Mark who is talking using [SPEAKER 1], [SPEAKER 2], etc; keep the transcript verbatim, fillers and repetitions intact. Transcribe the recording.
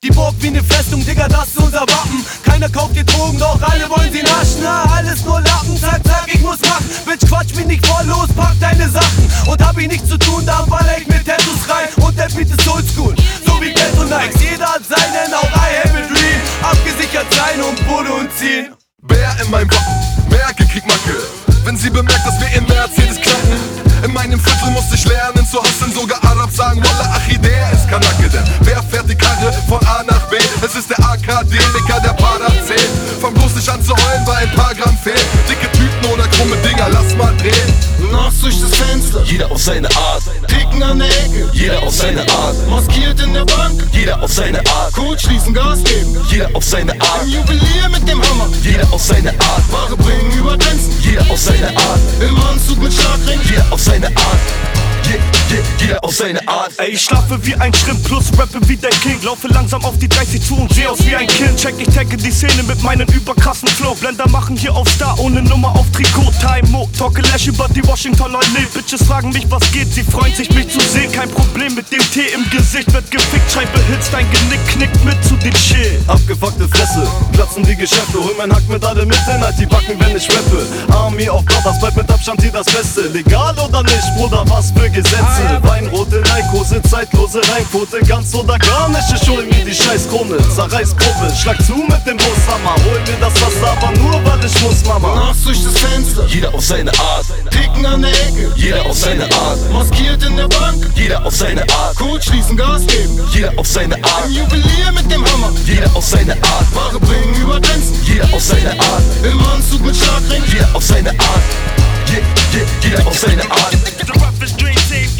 [SPEAKER 1] Die Burg wie ne Festung, Digga, das ist unser Wappen. Keiner kauft dir Drogen, doch alle wollen sie naschen. Na, alles nur Lappen, zack, zack, ich muss machen. Bitch, quatsch mich nicht voll, los, pack deine Sachen. Und hab ich nichts zu tun, dann baller ich mit Tattoos rein. Und der Beat ist oldschool, so wie Ghetto Nikes. Jeder hat seinen, auch I have a dream. Abgesichert sein und Bude und ziehen.
[SPEAKER 2] Bär in meinem Wappen, Merke kriegt Macke, wenn sie bemerkt, dass wir in Mercedes knacken. In meinem Viertel musste ich lernen zu hustlen, sogar Arab sagen, Wallah, Achi, der ist Kanake. Denn wer fährt die Karre von A nach B? Es ist der Akademiker, der Para zählt. Fang bloß nicht an zu heulen, weil ein paar Gramm fehlen. Dicke Tüten oder krumme Dinger, lass mal drehen.
[SPEAKER 3] Nachts durch das Fenster,
[SPEAKER 4] jeder auf seine Art.
[SPEAKER 3] Picken an der Ecke,
[SPEAKER 4] jeder auf seine Art.
[SPEAKER 3] Maskiert in der Bank,
[SPEAKER 4] jeder auf seine Art.
[SPEAKER 3] Code schließen, Gas geben,
[SPEAKER 4] jeder auf seine Art.
[SPEAKER 3] im Juwelier mit dem Hammer,
[SPEAKER 4] jeder auf seine Art.
[SPEAKER 3] Ware bringen über Grenzen,
[SPEAKER 4] jeder auf seine Art.
[SPEAKER 3] im Anzug mit Schlagring,
[SPEAKER 4] jeder auf seine Art. Yeah, yeah, jeder auf seine Art.
[SPEAKER 5] Ey, ich schlafe wie ein Schrimp plus rappe wie der King. Laufe langsam auf die dreißig zu und seh aus wie ein Kind. Check, ich tagge die Szene mit meinen überkrassen Flow. Blender machen hier auf Star ohne Nummer auf Trikot. Time Mo, talke Lash über die Washington Allee. Bitches fragen mich, was geht, sie freuen sich mich zu sehen. Kein Problem mit dem Tee im Gesicht, wird gefickt. Scheibe hitzt, dein Genick knickt mit zu den Chill.
[SPEAKER 1] Abgefuckte Fresse, platzen die Geschäfte. Hol mein Hack mit alle mit hin, halt die Backen, wenn ich rappe. Army of Brothers, bleibt mit Abstand hier das Beste. Legal oder nicht, Bruder, was für Gesetze? Weinrote Leihkose, zeitlose Reinquote. Ganz oder gar nicht, ich hol mir die Scheißkrone. Zerreiß Gruppe, schlag zu mit dem Bushammer. Hol mir das Wasser, aber nur weil ich muss, Mama.
[SPEAKER 3] nachts durch das Fenster,
[SPEAKER 4] Jeder auf seine Art.
[SPEAKER 3] Picken an der Ecke,
[SPEAKER 4] Jeder auf seine Art.
[SPEAKER 3] maskiert in der Bank,
[SPEAKER 4] Jeder auf seine Art.
[SPEAKER 3] Code schließen, Gas geben,
[SPEAKER 4] Jeder auf seine Art.
[SPEAKER 3] im Juwelier mit dem Hammer,
[SPEAKER 4] Jeder auf seine Art.
[SPEAKER 3] Ware bringen über Grenzen,
[SPEAKER 4] Jeder auf seine Art.
[SPEAKER 3] im Anzug mit Schlagring,
[SPEAKER 4] Jeder auf seine Art. Yeah, yeah, jeder auf seine Art.
[SPEAKER 5] The roughest dream team.